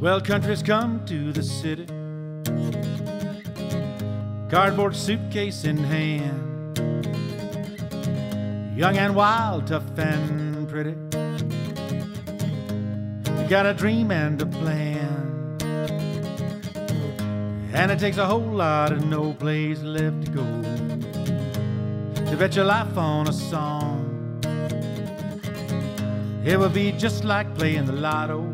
Well, country's come to the city, cardboard suitcase in hand, young and wild, tough and pretty. You got a dream and a plan, and it takes a whole lot of no place left to go to bet your life on a song. It would be just like playing the lotto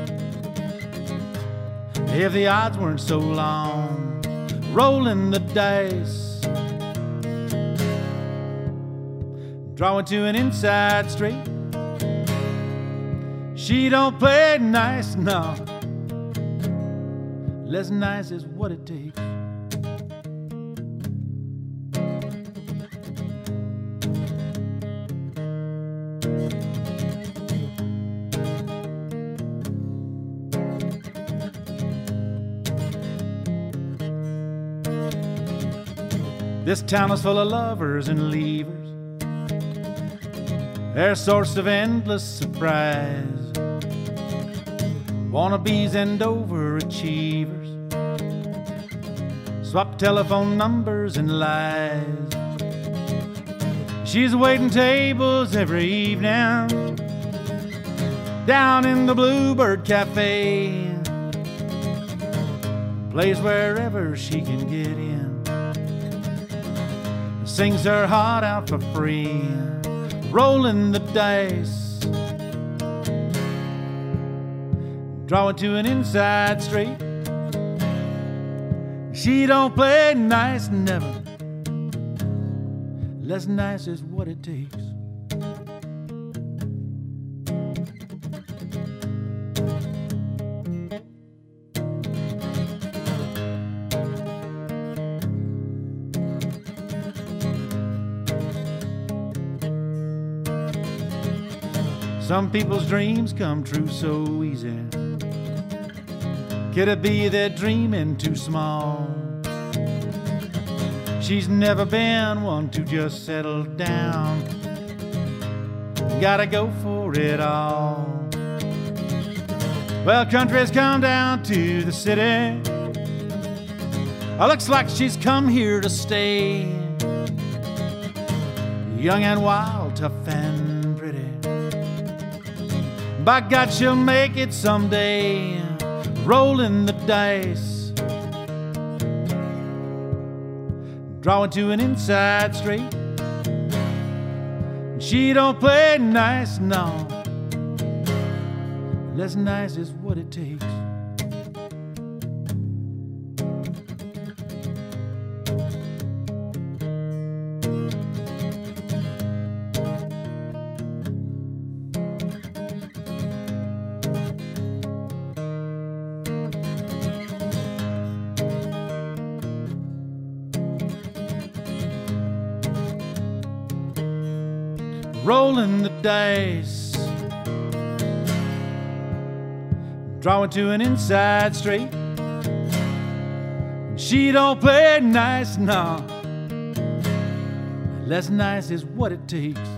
if the odds weren't so long. Rolling the dice, drawing to an inside straight. She don't play nice, no. Less nice is what it takes. This town is full of lovers and leavers, they're a source of endless surprise. Wannabes and overachievers swap telephone numbers and lies. She's waiting tables every evening down in the Bluebird Cafe, plays wherever she can get in, sings her heart out for free. Rolling the dice, drawing to an inside straight. She don't play nice, never. Less nice is what it takes. Some people's dreams come true so easy. Could it be they're dreaming too small? She's never been one to just settle down. Gotta go for it all. Well, country's come down to the city. Looks like she's come here to stay. Young and wild, tough and pretty. By God, she'll make it someday. Rolling the dice, drawing to an inside straight. She don't play nice, no. Less nice is what it takes. Rolling the dice, drawing to an inside straight. She don't play nice, no. Less nice is what it takes.